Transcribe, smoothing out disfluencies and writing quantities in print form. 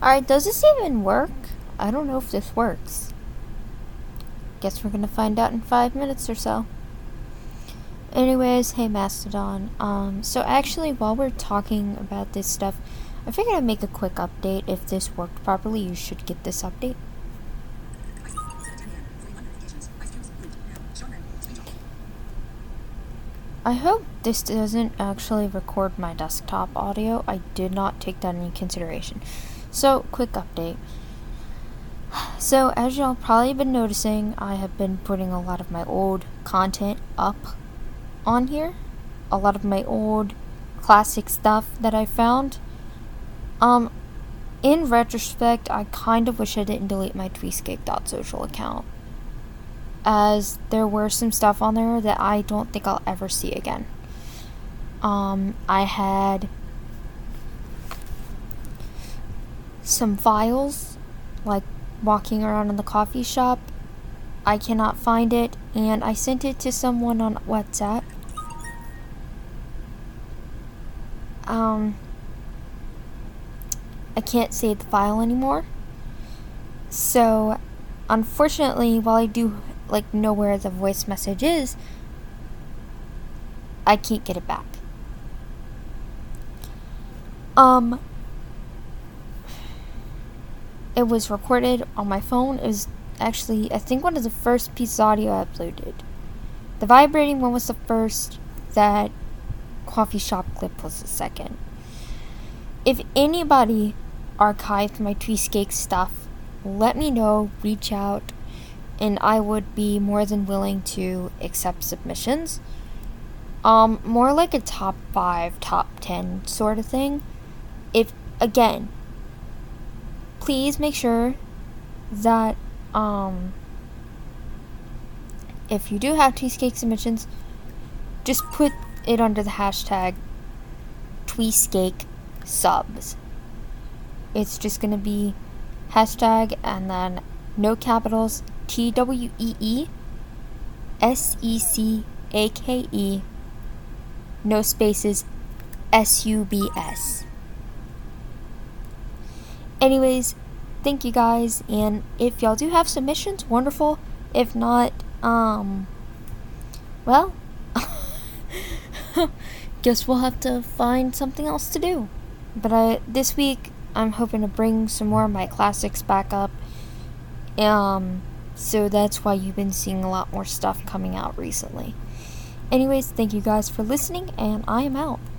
Alright, does this even work? I don't know if this works. Guess we're gonna find out in 5 minutes or so. Anyways, hey Mastodon. So actually, while we're talking about this stuff, I figured I'd make a quick update. If this worked properly, you should get this update. I hope this doesn't actually record my desktop audio. I did not take that into consideration. So, quick update. So, as y'all probably been noticing, I have been putting a lot of my old content up on here. A lot of my old classic stuff that I found. In retrospect, I kind of wish I didn't delete my tweescake.social account, as there were some stuff on there that I don't think I'll ever see again. I had some files, like walking around in the coffee shop. I cannot find it, and I sent it to someone on WhatsApp. I can't save the file anymore. So, unfortunately, while I do know where the voice message is, I can't get it back. It was recorded on my phone. It was actually, I think, one of the first pieces of audio I uploaded. The vibrating one was the first. That coffee shop clip was the second. If anybody archived my Tweescake stuff, let me know, reach out, and I would be more than willing to accept submissions. More like a top 5, top 10 sort of thing. Again, please make sure that, if you do have Tweescake submissions, just put it under the hashtag Tweescake subs. It's just gonna be hashtag and then no capitals, TWEESECAKE, no spaces, SUBS. Anyways, thank you guys, and if y'all do have submissions, wonderful. If not, well, guess we'll have to find something else to do. But this week, I'm hoping to bring some more of my classics back up. So that's why you've been seeing a lot more stuff coming out recently. Anyways, thank you guys for listening, and I am out.